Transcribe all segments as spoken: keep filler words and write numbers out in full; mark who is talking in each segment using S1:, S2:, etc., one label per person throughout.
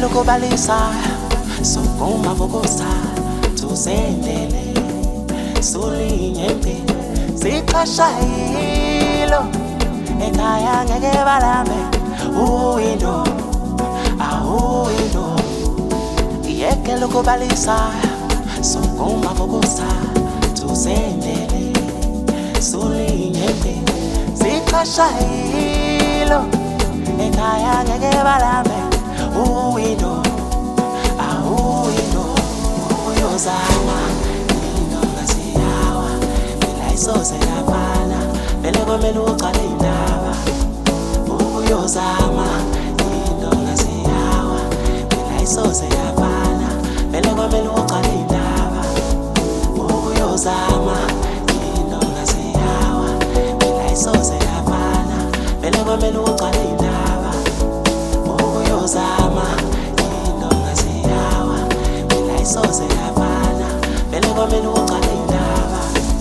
S1: lokubalisa sokuma vokosa tuzendele sulinyembe siqasha hilo ekhaya ngeke balambe uyindo awuyindo yeke lokubalisa sokuma vokosa tuzendele sulinyembe siqasha hilo ekhaya ngeke balambe uyindo awuyindo uyozama into ngasiyawa phela isoze yaphala vele komele uqale indaba uyozama into ngasiyawa phela isoze yaphala vele komele uqale indaba uyozama into ngasiyawa phela isoze yaphala vele komele uqale indaba uyozama into ngasiyawa phela isoze yaphala vele komele uqale indaba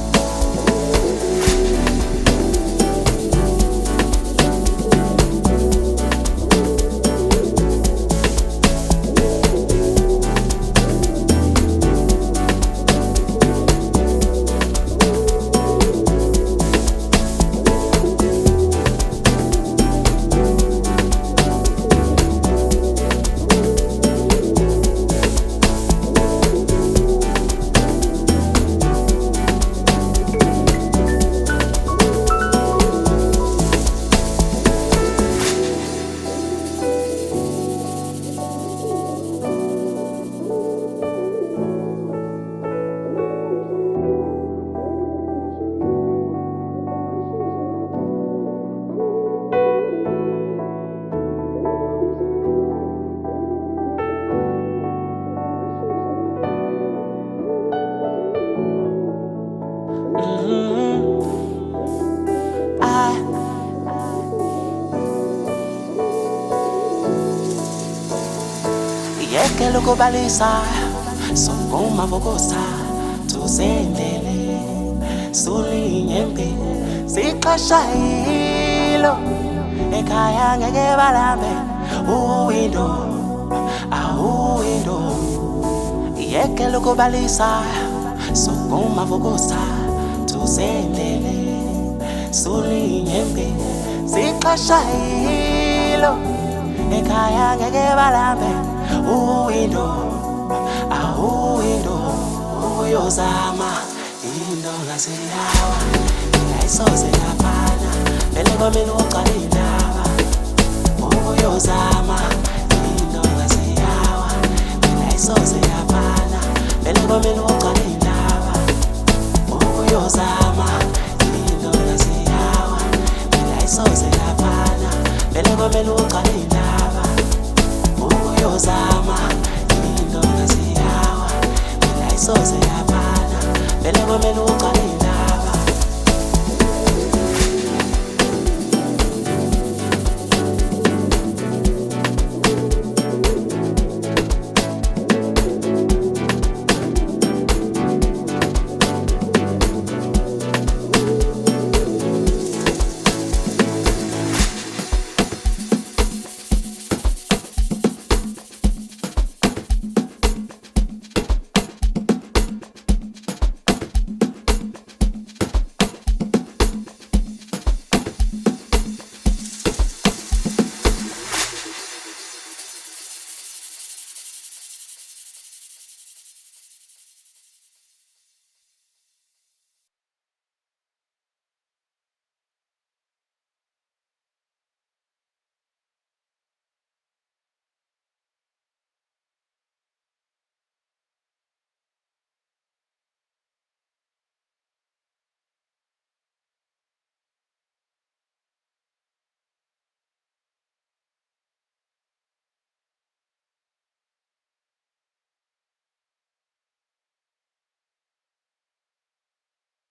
S1: yeke lokubalisa sokuma vokosa tuzendele sulinyembe siqasha hilo ekhaya ngeke balambe uyindo awuyindo yeke lokubalisa sokuma vokosa tuzendele sulinyembe siqasha hilo ekhaya ngeke balambe uyindo awuyindo uyozama into ngasiyawa phela isoze yaphala vele komele uqale indaba uyozama into ngasiyawa phela isoze yaphala vele komele uqale indaba uyozama into ngasiyawa phela isoze yaphala vele komele uqale indaba uyozama into ngasiyawa phela isoze yaphala vele komele uqale